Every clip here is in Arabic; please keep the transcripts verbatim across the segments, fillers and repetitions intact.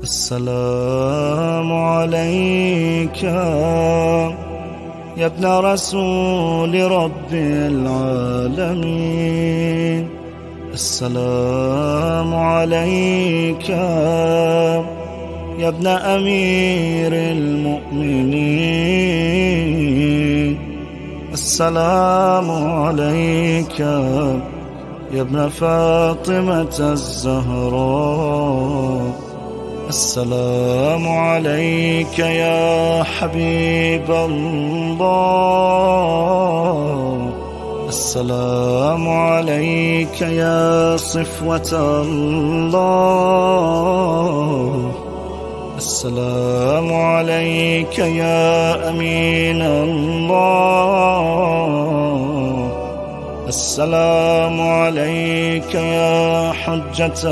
السلام عليك يا ابن رسول رب العالمين. السلام عليك يا ابن أمير المؤمنين. السلام عليك يا ابن فاطمة الزهراء. السلام عليك يا حبيب الله. السلام عليك يا صفوة الله. السلام عليك يا أمين الله. السلام عليك يا حجة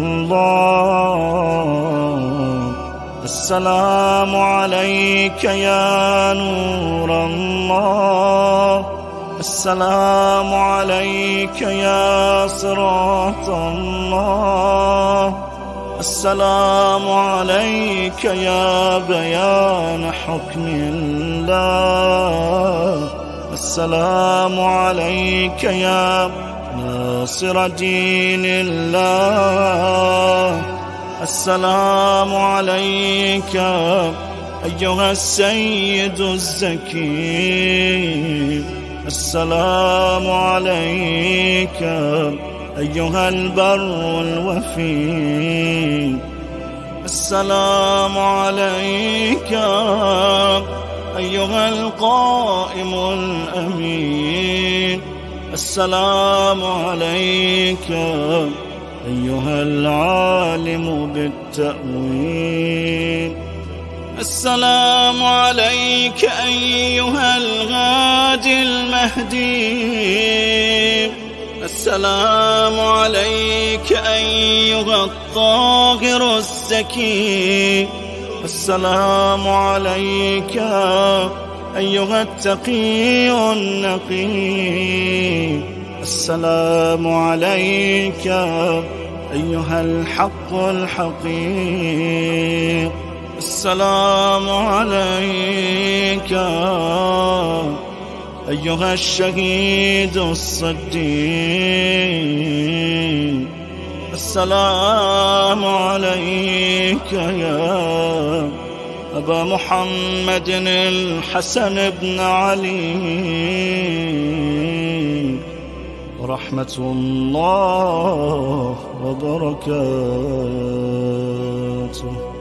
الله. السلام عليك يا نور الله. السلام عليك يا صراط الله. السلام عليك يا بيان حكم الله. السلام عليك يا ناصر دين الله. السلام عليك أيها السيد الزكي. السلام عليك أيها البر الوفي. السلام عليك أيها القائم الأمين. السلام عليك أيها العالم بالتأويل. السلام عليك أيها الغادي المهدي. السلام عليك أيها الطاهر الزكي. السلام عليك أيها التقي النقي. السلام عليك أيها الحق الحقيق. السلام عليك أيها الشهيد الصديق. السلام عليك يا أبا محمد الحسن بن علي ورحمة الله وبركاته.